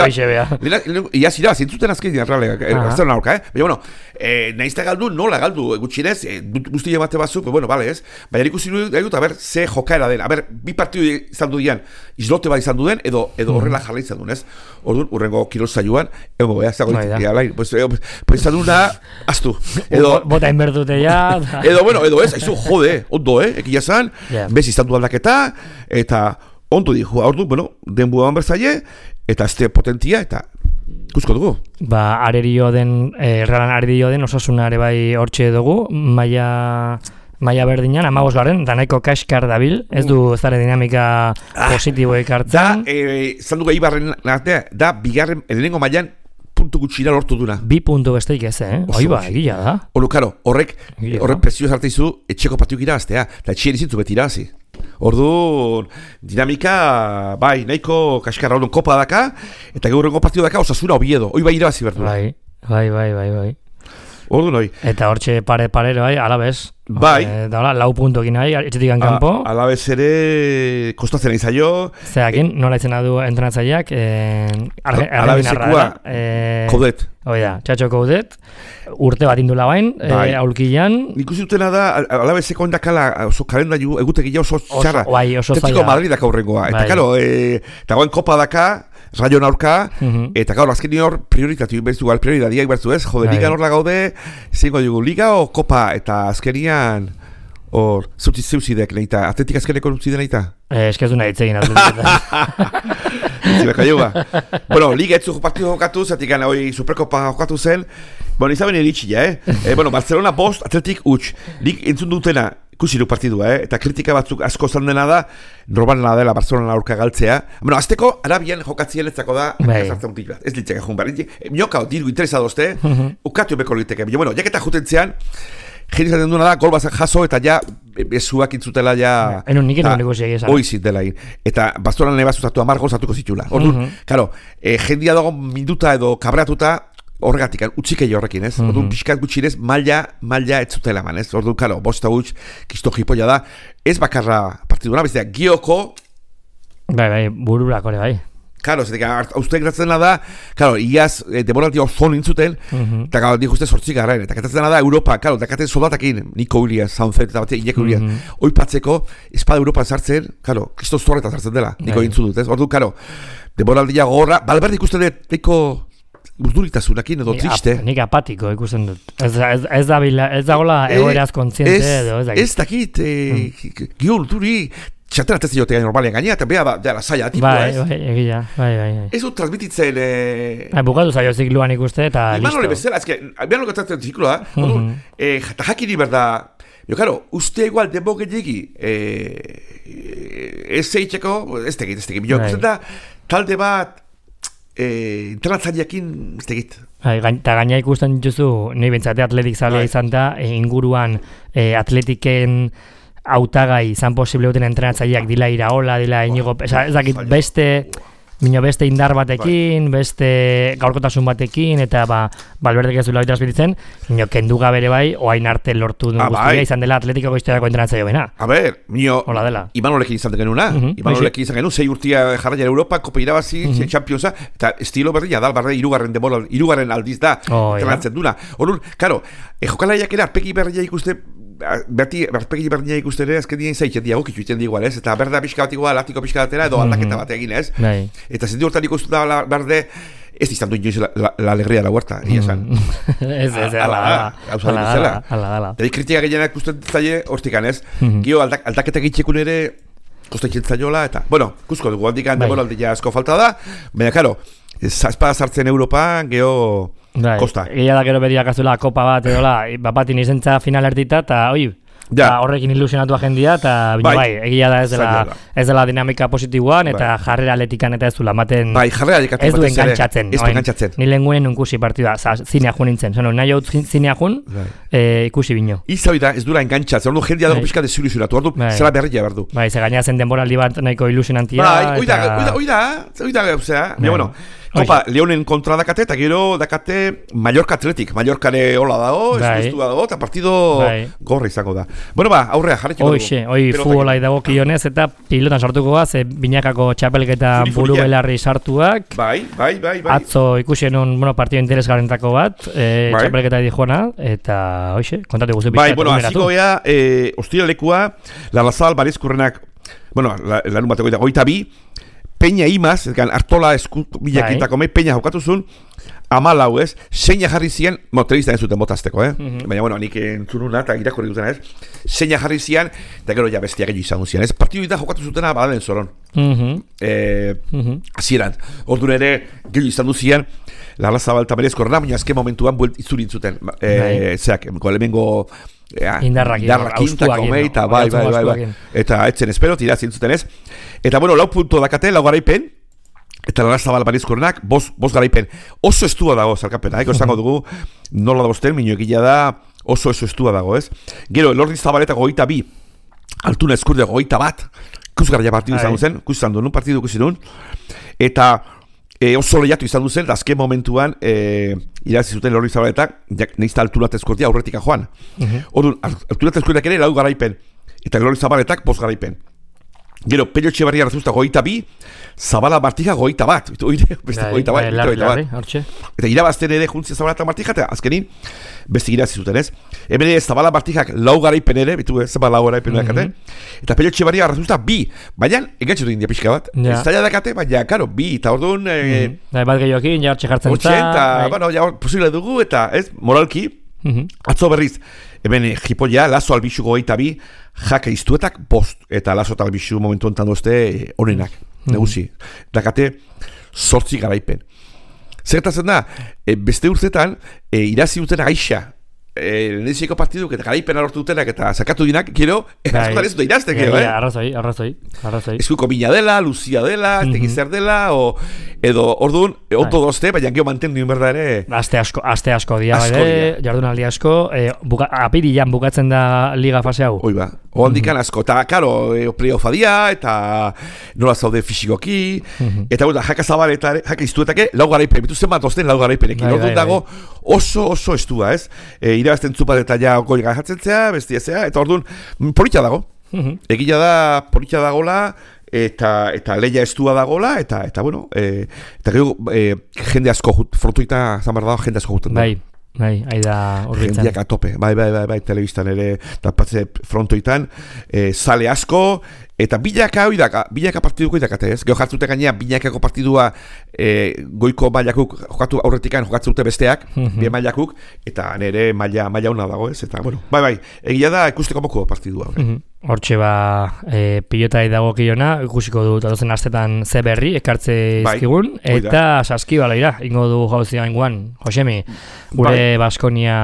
Speaker 3: iazira, zintzuten azkenian, realea, Barcelona aurka, eh? Bila, bueno, eh, nahizta galdu, nola galdu, gutxinez, eh, guzti emate batzuk, pues, bueno, vale, ez? Baina ikusi dut, a ber, ze jokaera den, a ber, bi partidu izan du dian, islote bat izan duen, edo, edo horrela jarra izan duen, ez? Orduan, urrengo kirol saioan, egon goea, ez dago, pues, pues izan duna, aztu. Edo,
Speaker 2: bota inbertute ya.
Speaker 3: Edo, bueno, edo ez, aizu, jode, ondo, eh, ekia zan, yeah. Bez izan du aldaketa, eta ondo di, ordu, bueno, denbua berzaile, eta este potentia, eta ikusko dugu.
Speaker 2: Ba, arerio den, eh, realan arerio den, Osasunare bai hortxe dugu, maia... Maia berdinan, amagos garen, da nahiko kaskar dabil, ez du ez dara dinamika ah, positibo ekartzen.
Speaker 3: Da, eh, zan dugu Eibarren artea, da, bigarren, elenengo mailan, puntu gutxira lortu duna.
Speaker 2: Bi puntu besteik ez, eh? Oiba, egila da.
Speaker 3: Olo, karo, horrek, horrek presio zartu izu, etxeko partiuk irabaztea, eta etxien izintzu beti irabazi. Orduan, dinamika, bai, nahiko kaskarra orduan kopa daka, eta gaurrengo partidu daka, Osasuna Oviedo, oi bai irabazi berdu.
Speaker 2: Bai, bai, bai, bai, bai.
Speaker 3: Ordu noi.
Speaker 2: Eta hortxe pare parero, bai, alabez.
Speaker 3: Bai.
Speaker 2: E, da hola, lau puntokin nahi, etxetik kanpo.
Speaker 3: Alabez ere kostatzen izaio.
Speaker 2: Zeakin, nola izena du entrenatzaileak,
Speaker 3: Alabezekua Coudet.
Speaker 2: Hoi da, Txatxo Coudet, urte bat indula bain, bai. e, aulkian.
Speaker 3: Nik uste dutena da, Alabezeko ondakala oso kalendaiu egutegia oso txarra.
Speaker 2: Bai, oso zaila.
Speaker 3: Tetiko Madridak aurrengoa. Eta, karo, e, eta goen kopa daka, Rayon aurka, uh-huh. eta gaur azken hor prioritatu berzu, gal prioritadiak berzu ez, jode, liga norla gaude, zingo dugu, liga o kopa, eta azkenian, hor, zeuti zeuzidek, nahita, atletik azkeneko zide nahita?
Speaker 2: Eh, eskezu nahi itzegin atletik.
Speaker 3: Zibeka joa. Bueno, liga etzu partidu jokatu, zatik gana, hoi superkopa jokatu zen, bueno, izaben eritxia, eh? eh bueno, Barcelona bost, atletik utx, lig entzun dutena, ikusi du partidua, eh? Eta kritika batzuk asko zan dena da, normalna dela Barcelona aurka galtzea. Bueno, azteko, Arabian jokatzien etzako da, sartzen mutik bat, ez litzeka jun barri. Miokao, diru interesadozte, uh-huh. ukatu beko liteke. Baina, bueno, jaketa jutentzean, jeni zaten duena da, gol bazak jaso, eta ja, bezuak intzutela ja...
Speaker 2: Eno, nik eno negozia egizan.
Speaker 3: Oizit dela in. Eta Barcelona neba zuzatu amar gol zatuko zitula. Orduan, uh-huh. karo, eh, jendia dago minduta edo kabreatuta, horregatik, utxikei horrekin, ez? Mm-hmm. Orduan, pixkat gutxinez, maila, maila ez zutela eman, ez? Orduan, karo, bosta gutx, kisto jipoia da, ez bakarra partiduna, bezea, gioko...
Speaker 2: Bai, bai, bururak hori, bai.
Speaker 3: Karo, zetik, hauzten gratzen da, karo, iaz, e, demoraldi hor zon intzuten, mm-hmm. eta gau, dik uste sortzik garraen, eta katatzen da, Europa, karo, dakaten soldatakin, Niko Urias, Zaunzet, eta batean, Ineko Urias, mm-hmm. oipatzeko, espada Europan sartzen, karo, kisto zorretan sartzen dela, Niko intzu dut, ez? Orduan, karo, demoraldia gorra, balberdi ikusten dut, Niko... Burduritasunakin edo triste.
Speaker 2: Nik apatiko ikusten dut. Ez, ez, ez da bila, ez da gola egoeraz kontziente edo, ez dakit.
Speaker 3: Ez dakit, e, gio urduri, txatera tezen jotea normalean gainea, eta beha da la saia tipua,
Speaker 2: bai,
Speaker 3: ez?
Speaker 2: Bai, egia, bai, bai, bai.
Speaker 3: Ez dut transmititzen... E...
Speaker 2: Bai, bukatu zaio zikluan ikuste eta listo.
Speaker 3: Iman hori bezala, ez que, behan hori gatzen ziklua, mm-hmm. e, eta jakiri berda, jo, karo, uste igual denbo gehiagi, e, ez zeitzeko, ez tegit, ez tegit, jo, ikusten da, talde bat, Eh, internatzaileakin ez tegit.
Speaker 2: Eta gaina ikusten dituzu, nahi bentsate atletik zalea izan da, e, inguruan e, atletiken hautagai izan posible duten entrenatzaileak dila Iraola, dila Inigo, ez dakit beste... Mino beste indar batekin, beste gaurkotasun batekin, eta ba, Balberdek ez duela transmititzen, mino kenduga bere bai, oain arte lortu duen guztia, bai. Izan dela atletikako historiako entrenatzaio bena.
Speaker 3: A ber, mino, Imanolekin izan genuna, uh-huh. Imanolekin izan genuen, zei urtia jarraian Europa, Kopa irabazi, uh-huh. Championsa, eta estilo berria da, barre, irugarren demora, irugarren aldiz da, oh, entrenatzen duna. Horun, karo, e, jokalaiak ere, arpegi berria ikuste, berti, berpegi berdina ikusten ere, azken dien zaitzen diago, kitzu iten digual, ez? Eta berda pixka bat igual, latiko pixka batera, edo aldaketa bat egin, ez?
Speaker 2: Bai.
Speaker 3: Eta zendu hortan ikustu da berde, ez izan duen joiz la, la, la alegría de la huerta, ia esan.
Speaker 2: Ez, ez, ala, ala, ala, ala, ala.
Speaker 3: Eta kritika gehienak ikusten zaile, hortikan, ez? Gio, aldaketa gitxekun ere, kostatzen zaiola, eta, bueno, kusko dugu, handikan demoraldia asko falta da, baina, karo, espada sartzen Europan, geho...
Speaker 2: Bai,
Speaker 3: kosta.
Speaker 2: Egia da gero beriak azula kopa bat edo la, bapatin izentza final ertita, eta oi, ja. Horrekin ilusionatua jendia, eta bai. Bai, egia da ez dela, ez dela dinamika positiboan, eta bai. Jarrera atletikan eta ez du lamaten,
Speaker 3: bai, ez
Speaker 2: du engantzatzen.
Speaker 3: Ez du engantzatzen.
Speaker 2: Ni lehen gunen unkusi partida, zinea jun nintzen, zeno, nahi hau zinea jun, bai. e, ikusi bino.
Speaker 3: Iza da, ez dura engantzatzen, ordu jendia dago pixka desilusionatu, ordu bai. Zela berria berdu.
Speaker 2: Bai, ze gaina zen denboraldi bat nahiko ilusionantia.
Speaker 3: Bai, oida, oida, oida, oida, oida, bueno, Kopa, Leonen kontra dakate, eta gero dakate Mallorca Atletik. Mallorcare hola dago, eskustua dago, eta partido bai. Gorra izango da. Bueno, ba, aurrea, jarretxeko dugu.
Speaker 2: Hoxe, hoi futbolai dago kionez, eta pilotan sartuko gaz, e, binakako txapelketa buru belarri sartuak.
Speaker 3: Bai, bai, bai, bai.
Speaker 2: Atzo ikusen un, bueno, partido interesgarrentako bat, e, bai. Txapelketa di joana, eta hoxe, kontate guztu
Speaker 3: pixka. Bai, bueno, aziko ea, e, ostiralekua, Larrazal, Barizkurrenak, bueno, larun la bateko eta goita bi, Peña Imaz, hartola eskubilakitako mei, Peña jokatu zuen, amalau ez, seina jarri zian, mo, telebiztan ez zuten botazteko, eh? Mm-hmm. Baina, bueno, nik entzununa eta irakorri dutena ez, seina jarri zian, eta gero ja bestia gehiago izan zian, ez? Partidu eta jokatu zutena badalen zoron. Mm-hmm. Eh, mm-hmm. Zieran, orduan ere, gehiago izan duzian, Larrazabal eta Berezkorrena, baina azken momentuan buelt izurin zuten, eh, zeak, golemengo... Ja,
Speaker 2: indarrak
Speaker 3: quintako meita, bai, bai, bai, bai, eta etzen espero, tira zintzuten ez. Eta bueno, lau punto dakate, lau garaipen, eta Larrazabal Barizkorrenak, bos, bos garaipen. Oso estua dago, zarkapena, eko esango dugu, nola da bosten, minio egila da, oso oso estua dago, ez. Gero, Elordi Zabaleta goita bi, Altuna Eskurde goita bat, kusgarria partidu izan zen, kusi izan duen, partidu kusi duen, eta e, oso lehiatu izan duzen, eta azken momentuan e, irazi zuten Lordi Zabaletak, nahizta altura tezkortia aurretika joan. Uh-huh. Orduan, altura tezkortiak ere lau garaipen, eta Lordi Zabaletak bost garaipen. Gero, Pello Etxebarria Arrazusta goita bi, Zabala Martija goita bat. Oire, beste goita bat. Eta irabazten ere juntzia Zabala eta Martija, eta azkenin, beste irazi zuten ez. Hemen ere Zabala Martijak lau garaipen ere, bitu ez, Zabala lau garaipen dakate. Eta Pello Etxebarria Arrazusta bi, baina, engatxetu india pixka bat. Ez zaila dakate, baina, karo, bi, eta orduan...
Speaker 2: Bat gehiokin, jartxe jartzen
Speaker 3: eta... Eta, bueno, ja, posible dugu, eta ez, moralki, atzo berriz, hemen jipoia, Lazo Albizu goita bi, jaka iztuetak bost, eta Lazo eta Albizu momentu enten dozte onenak, mm-hmm. negusi. Dakate, sortzi garaipen. Zertatzen da, e, beste urtetan, e, irazi duten aixa, e, leheneziko partiduk eta garaipen alortu dutenak eta sakatu dinak, gero, askotan ez dut iraztek, eh?
Speaker 2: Arrazoi, arrazoi, arrazoi.
Speaker 3: Eskuko Mina dela, Luzia dela, mm-hmm. Tegizer dela, o, edo, orduan, ondo dozte, baina gero mantendu inberda ere...
Speaker 2: Aste asko, aste asko dia, ere, jardunaldi asko, e, buka, apirilan bukatzen da liga fase hau.
Speaker 3: Oi ba, oandikan mm-hmm. asko, eta, karo, e, playoff dia, eta nola zaude fisikoki, mm-hmm. eta bueno, jaka zabal eta jaka iztuetake, lau garaipen, bitu zen bat ozten lau garaipenekin, orduan dago oso, oso estua, ez? E, irabazten zupat eta ja goi gajatzen zea, bestia zea, eta orduan, politxa dago. Mm-hmm. Egila da, politxa dagola, eta eta leia estua dagola, eta eta bueno, e, eta gero e, jende asko frontuita zamar dago, jende asko juten da.
Speaker 2: Bai, bai, aida horritzen.
Speaker 3: Jendeak atope, bai, bai, bai, bai, telebistan ere, eta patze frontoitan, e, sale asko, eta bilaka hoi daka, bilaka partiduko idakate ez, geho jartzute gainea bilakako partidua e, goiko mailakuk jokatu aurretikan jokatzen dute besteak, mm-hmm. bien mailakuk, eta nire maila, maila hona dago ez, eta bueno, bai, bai, egia da ikusteko moko partidua. Mm-hmm.
Speaker 2: Hortxe ba, e, pilotai dago kiona, ikusiko dut adozen astetan ze berri, ekartze izkigun, bai, eta saskibaloira, ingo du jauzia inguan, Josemi, gure bai. Baskonia...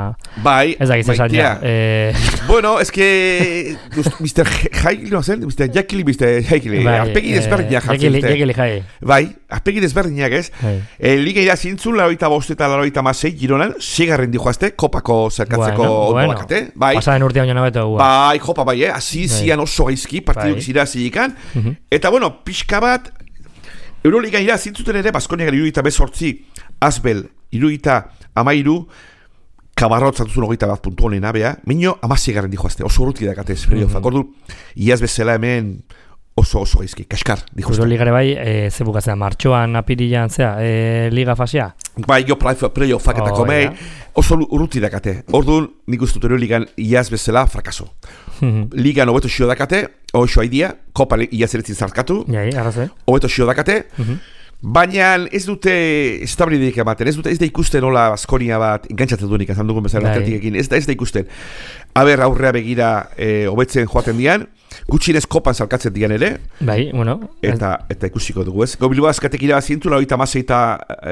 Speaker 3: Bai,
Speaker 2: ez dakitze saltia.
Speaker 3: Eh... Bueno, es que... mister Jaikili, no zen? mister Jaikili, mister Jaikili, bai, arpegi desberdinak jartzen dute. Jaikili Jai. Bai, arpegi desberdinak ez. E, Liga irazintzun, laroita bost eta laroita masei, Gironan, segarren dijoazte, kopako zerkatzeko bueno, ondo bueno. bakate. Bai. Pasaden urtean joan abeto. Bai, jopa bai, eh? Asi zian oso gaizki, partiduk zirazikan. Uh-huh. Eta bueno, pixka bat, Euroliga irazintzuten ere, Baskoniak iruita bezortzi, Asbel, iruita amairu, Kabarrot zantuzun hogeita bat puntu honena, bea, minio amazigarren dijoazte, oso urruti dakate esperio, mm-hmm. fakordu, iaz bezala hemen oso oso gaizki, kaskar dijoazte. Euroligare bai, e, ze bukatzen, martxoan, apirilan, zea, e, liga fasea? Bai, jo playoff faketako oh, mei, yeah. oso urruti dakate, orduan nik ustut Euroligan iaz bezala frakaso. Mm-hmm. Ligan hobeto xio dakate, oso haidia, kopa iaz eretzin zarkatu, Jai, hobeto xio dakate, mm-hmm. baina ez dute establideik ematen, ez dute ez da ikusten nola Baskonia bat engantzatzen duenik, azan dugun bezala atletikekin, ez da ez da ikusten. Aber aurrea begira e, hobetzen joaten dian, gutxinez kopan zalkatzen dian ere. Bai, bueno. Eta, eta ikusiko dugu ez. Go Bilbao Azkatek irabazintu, laurogeita hamasei eta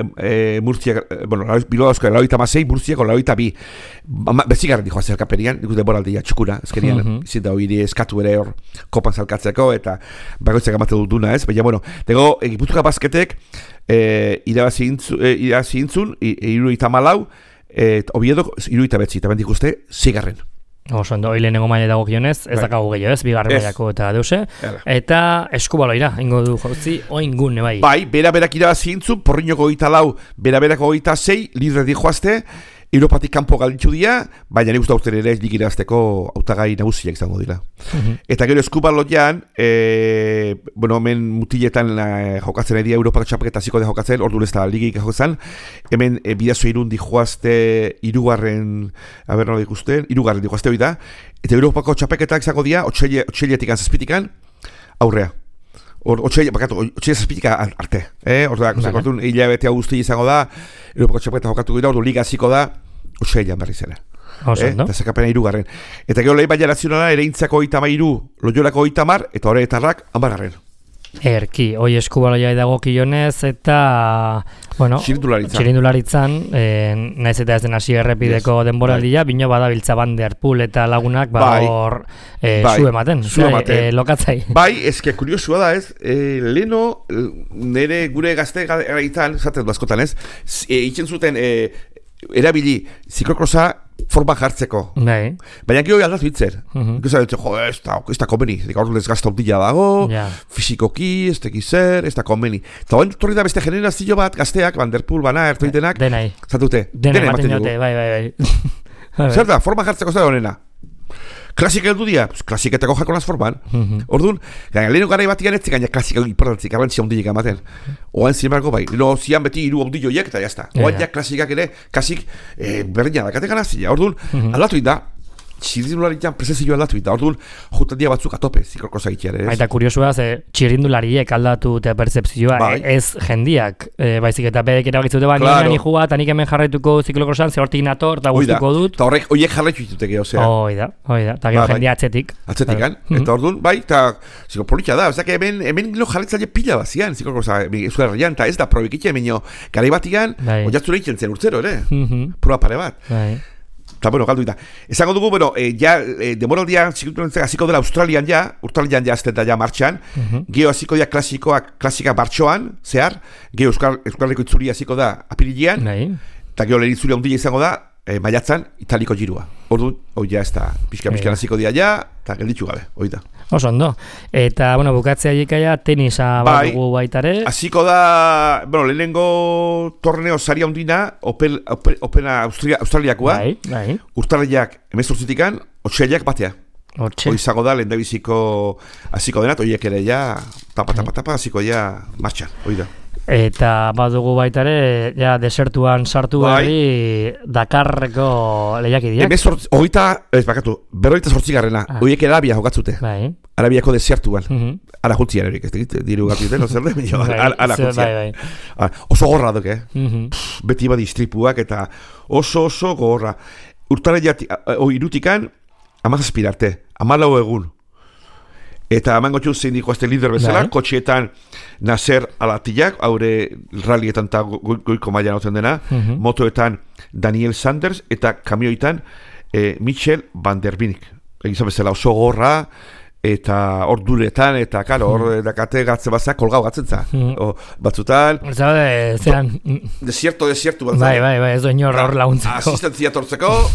Speaker 3: e, Murcia, bueno, Bilbao Azkatek laurogeita hamasei, Murciako laurogeita bi. Bezigarren dijoa zerkaperian, nik denboraldia txukura, ezkerian, mm-hmm. izin da hori eskatu ere hor kopan zalkatzeko, eta bagoitzak amate duduna ez. Baina, bueno, tego, Gipuzkoa Basketek e, irabazintzun, irurogeita hamalau, eta Oviedo irurogeita betzi, eta bendik uste, zigarren. Oso, ondo, hoi lehenengo maile dago kionez, ez dakago gehiago ez, bigarren mailako eta deuse, eta eskubaloira, ingo du jauzi, oin gune bai. Bai, bera-berak irabazintzun, porriñoko goita lau, bera-berako goita sei, lidre di joazte, Europatik kanpo galditzu dira, baina nik uste aurten ere lik irazteko hautagai nagusiak izango dira. Mm-hmm. Eta gero eskubaloian, e, bueno, hemen mutiletan e, jokatzen edia Europako txapaketa ziko de jokatzen, ordu ez da ligik jokatzen, hemen e, bidazo irun dijoazte, irugarren, haber nola ikusten, irugarren dijoazte hori da, eta Europako txapaketak izango dira, otxeiliatikan zazpitikan, aurrea. Or, otxelia, bakatu, otxelia zazpitika arte. Eh? Orduak, zakortun, hilabetea guzti izango da, Europako txapaketa jokatu gira, ordu liga ziko da, otxelia berri zela. Eh? Eta zekapena irugarren. Eta gero lehi baina nazionala, ere intzako oita mairu, loiolako oita mar, eta horretarrak, ambargarren. Erki, hoi eskubaloia edago kionez, eta, bueno, txirindularitzan, e, naiz eta ez den hasi errepideko yes. denboraldia, bai. Bino badabiltza Vanderpool eta lagunak, ba, hor, bai. e, bai. zu ematen, zu ematen. E, lokatzai. Bai, ezke kuriosua da ez, e, leno, nire gure gazte gaitan, zaten du askotan ez, e, itxen zuten, e, erabili ziklokrosa forma jartzeko.
Speaker 2: Bai.
Speaker 3: Baina gero aldatu hitzer.
Speaker 2: Mhm.
Speaker 3: Ikusa dut, jo, ez da, ez da komeni. Gaur ez gazta ondila dago,
Speaker 2: Ja.
Speaker 3: fizikoki, ez tekiz zer, ez da komeni. Eta hoen torri da beste generazio bat, gazteak, Vanderpool, bana, ertoitenak,
Speaker 2: Denai.
Speaker 3: zatute.
Speaker 2: Dena ematen diote, bai, bai, bai.
Speaker 3: Zer da, forma jartzeko zer honena. Klasika heldu dira, pues, klasiketako jako nas forman.
Speaker 2: Mhm.
Speaker 3: Orduan, gaina lehenu gara ibatian ez gaina klasika importantzik, garrantzia ondilik ematen. Oan zinemarko bai, no zian beti hiru ondilloiek eta jazta. Oan ja klasikak ere, kasik eh, berdina dakate ganazia. Orduan, aldatu da, txirrindularian presenzio aldatu da. Orduan, jutan dia batzuk atope, ziklokrosa egiteare.
Speaker 2: Eta kuriosua, ze txirrindulariek aldatu eta pertzepzioa,
Speaker 3: Bai.
Speaker 2: ez jendiak, e, baizik eta bedek eragitzute, ba,
Speaker 3: Claro.
Speaker 2: nire juga, eta nik hemen jarraituko ziklokrosan, ze hortik nator, eta
Speaker 3: Oida,
Speaker 2: gustuko dut.
Speaker 3: eta horrek, horiek jarraitu dituteke, osea.
Speaker 2: Hoi da, hoi da, eta gero
Speaker 3: Ba, bai.
Speaker 2: jendia atzetik.
Speaker 3: Atzetikan,
Speaker 2: Mhm.
Speaker 3: eta orduan, bai, eta ziko politia da, ozak hemen, hemen lo jarretzaile pila bazian, ziklokrosa, Euskal Herrian, eta ez da probikitxe, hemen garai batian,
Speaker 2: Bai.
Speaker 3: oiatzure egiten zen urtzero, ere,
Speaker 2: Mhm.
Speaker 3: proba pare bat.
Speaker 2: Bai.
Speaker 3: Eta, bueno, galdu eta. Esango dugu, bueno, e, ja, e, demoraldia, zikuturentzak, hasiko dela Australian ja, Australian ja azten da ja martxan,
Speaker 2: Mhm.
Speaker 3: geho hasiko da klasikoak, klasika martxoan, zehar, geho Euskal, Euskarreko itzuri hasiko da apirilean,
Speaker 2: Bai.
Speaker 3: eta geho lehen itzuri ondila izango da, e, maiatzan, italiko girua. Orduan, hoi ja ez da, pixka-pixka
Speaker 2: Bai.
Speaker 3: hasiko dia ja, eta gelditu gabe, hoi da.
Speaker 2: Oso ondo. Eta, bueno, bukatzea jikaia, tenisa bat
Speaker 3: Bai.
Speaker 2: dugu baitare.
Speaker 3: Hasiko da, bueno, lehenengo torneo saria ondina, opel, opel, opena Austria, Australiakoa,
Speaker 2: Bai, bai.
Speaker 3: urtarriak emezortzitikan, otxailak batea.
Speaker 2: Hortxe.
Speaker 3: Hoi izango da, lehen biziko hasiko denat, horiek ere ja, tapa, tapa, tapa, hasiko ja martxan, hoi da.
Speaker 2: Eta badugu baitare, ja, desertuan sartu
Speaker 3: Bai.
Speaker 2: berri Dakarreko lehiakideak.
Speaker 3: Hemezortz, hogeita, ez bakatu, berroita zortzigarrena,
Speaker 2: Ah.
Speaker 3: horiek Arabia jokatzute,
Speaker 2: Bai.
Speaker 3: Arabiako desiertuan.
Speaker 2: Mhm.
Speaker 3: Ara jutzian erik, ez dakit, diru gatu duten, ozer den, baina,
Speaker 2: Bai,
Speaker 3: ara- ara
Speaker 2: ze-
Speaker 3: jutzian.
Speaker 2: bai, bai.
Speaker 3: Ah, Oso gorra duk, eh?
Speaker 2: Mhm.
Speaker 3: Beti badi istripuak eta oso oso gorra. Urtara jati, o irutikan, amazazpirarte, amalau egun. Eta eman gotxu zein diko azte lider bezala,
Speaker 2: Bai.
Speaker 3: kotxeetan Nasser Alatillak, haure rallietan eta go- goiko mailan oten dena,
Speaker 2: Mhm.
Speaker 3: motoetan Daniel Sanders eta kamioitan eh, Michel Van Der Binik. Egizan bezala oso gorra, eta hor duretan, eta karo, hor dakate gatze bazak kolgau gatzentza.
Speaker 2: Mhm.
Speaker 3: O, batzutan,
Speaker 2: Zaude, zean,
Speaker 3: desierto, desierto bat.
Speaker 2: bai, bai, bai, ez do inor hor laguntzeko.
Speaker 3: Asistentzia tortzeko,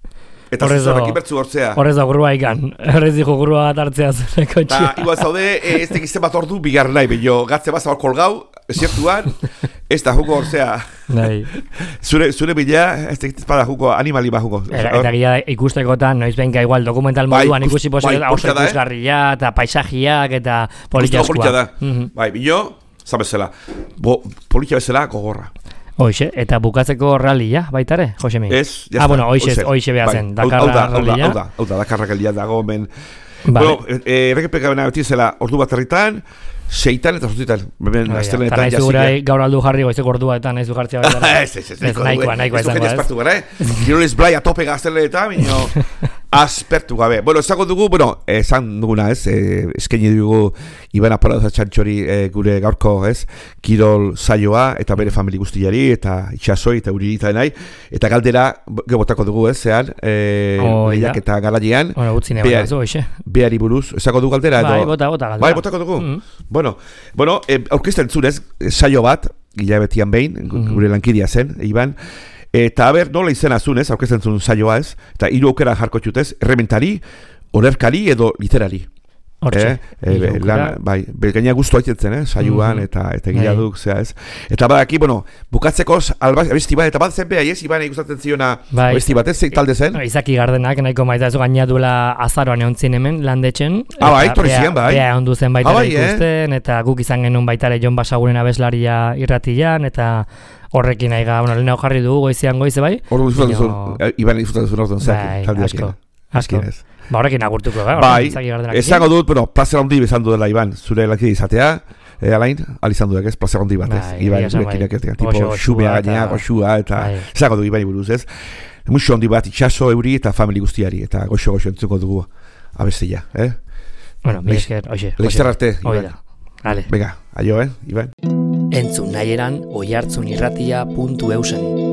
Speaker 3: eta
Speaker 2: Horrez
Speaker 3: zuzorrak
Speaker 2: dago.
Speaker 3: ibertzu hortzea.
Speaker 2: Horrez da grua ikan, horrez dijo grua bat hartzea zureko
Speaker 3: Eta
Speaker 2: txia.
Speaker 3: igual zaude, eh, ez tekizte bat ordu bigar nahi, bello, gatze bat hor kolgau, desiertuan, ez da juko hortzea.
Speaker 2: Bai.
Speaker 3: Zure, zure bila, ez tekizte espada juko, animali bat juko.
Speaker 2: Eta, eta gila ikustekotan, noiz benka igual dokumental
Speaker 3: Bai,
Speaker 2: moduan
Speaker 3: ikus-
Speaker 2: ikusi
Speaker 3: bai,
Speaker 2: posible, oso
Speaker 3: polita da, eh?
Speaker 2: ikusgarria, eta paisajiak, eta politia
Speaker 3: Guztoko politia da.
Speaker 2: askoa. Mhm.
Speaker 3: Bai, bilo, zan bezala. Bo, politia bezala gogorra.
Speaker 2: Hoixe, eta bukatzeko rallia, baitare, Josemi?
Speaker 3: Ez,
Speaker 2: Ah, bueno, hoixe, hoixe behar zen,
Speaker 3: Bai, hau-
Speaker 2: Dakarra
Speaker 3: hau da, hau da,
Speaker 2: rallia.
Speaker 3: hau da, hau da, Dakarra rallia dago, men.
Speaker 2: Vale.
Speaker 3: Bueno, eh, errekepeka bena beti zela, ordu bat herritan, seitan eta sortzitan. Hemen
Speaker 2: Eta
Speaker 3: astelenetan
Speaker 2: nahizu
Speaker 3: jasik.
Speaker 2: gura gaur aldu jarri goizeko ordua eta nahizu jartzea baitare.
Speaker 3: Ez, ez, ez,
Speaker 2: Ez, nahikoa, nahikoa
Speaker 3: ez du
Speaker 2: izango,
Speaker 3: jende
Speaker 2: ez?
Speaker 3: aspertu gara, eh? Giroles blai atope gaztelenetan, bino, aspertu gabe. Bueno, esango dugu, bueno, esan duguna, ez, eh, eskaini dugu Iban Aparadoza Txantxori eh, gure gaurko, ez, kirol saioa, eta bere famili guztiari, eta itxasoi, eta uririta nahi, eta galdera, gebotako dugu, ez, zean, eh,
Speaker 2: Oh,
Speaker 3: lehiak
Speaker 2: ja.
Speaker 3: eta galaian,
Speaker 2: Bueno, utzi
Speaker 3: Behar-
Speaker 2: nebana zu, hoixe.
Speaker 3: beari buruz, esango du galdera, edo?
Speaker 2: Bai, bota, bota, galdera.
Speaker 3: Bai, botako dugu.
Speaker 2: Mhm.
Speaker 3: Bueno, bueno eh, aurkezten zunez, saio bat, hilabetian behin, gu- gure lankidia zen, Iban, eta aber, nola izena zunez, aurkezten zuen saioa ez, eta hiru aukera jarko txutez, errementari, olerkari edo literari.
Speaker 2: Hortxe.
Speaker 3: Eh, eh,
Speaker 2: Hiru
Speaker 3: be- lan,
Speaker 2: aukera.
Speaker 3: bai, belgaina guztu haitetzen, eh, saioan,
Speaker 2: Mhm.
Speaker 3: eta eta egia
Speaker 2: Bai.
Speaker 3: duk, zea ez. Eta badaki, bueno, bukatzeko alba, abesti bat, eta bat zen beha, ez, Iban ikustatzen ziona,
Speaker 2: Bai.
Speaker 3: abesti bat, ez, talde zen.
Speaker 2: Izaki Gardenak nahiko maita ez gaina duela azaroan egon zin hemen landetzen.
Speaker 3: Ah, bai,
Speaker 2: eta
Speaker 3: torri
Speaker 2: bea-
Speaker 3: ziren, bai.
Speaker 2: Bea ondu zen baita
Speaker 3: Ah, bai,
Speaker 2: ikusten, eta guk izan genuen baitare Jon Basaguren abeslaria irratian, eta horrekin nahi ga, bueno, lehenago jarri dugu goizean goize bai.
Speaker 3: Hor disfrutatzen
Speaker 2: Baina-
Speaker 3: zuen, eh, Iban disfrutatzen zuen orduan, zeak,
Speaker 2: Bai,
Speaker 3: taldeak.
Speaker 2: asko, asko.
Speaker 3: Ez.
Speaker 2: Ba, horrekin agurtuko, bai,
Speaker 3: Bai,
Speaker 2: Izaki Gardenak.
Speaker 3: esango dut, bueno, plazer handi bezan duela, Iban, zure lankide izatea, eh, alain, alizan duek ez, plazer handi bat ez,
Speaker 2: Bai,
Speaker 3: Iban,
Speaker 2: egia esan,
Speaker 3: gurekin
Speaker 2: bai.
Speaker 3: eketean,
Speaker 2: Oso
Speaker 3: tipo,
Speaker 2: goxua
Speaker 3: xumea
Speaker 2: eta-
Speaker 3: gainea, goxua, eta,
Speaker 2: Bai.
Speaker 3: esango du Ibani buruz ez, muxo handi bat, itxaso, euri, eta famili guztiari, eta goxo-goxo entzuko dugu, abestia, eh?
Speaker 2: Bueno, mi esker, hoxe.
Speaker 3: Leizter arte,
Speaker 2: Hoi
Speaker 3: Iban.
Speaker 2: da. Vale.
Speaker 3: Venga, aio, eh, Iban.
Speaker 2: Entzun nahi eran oihartzunirratia puntu eusen.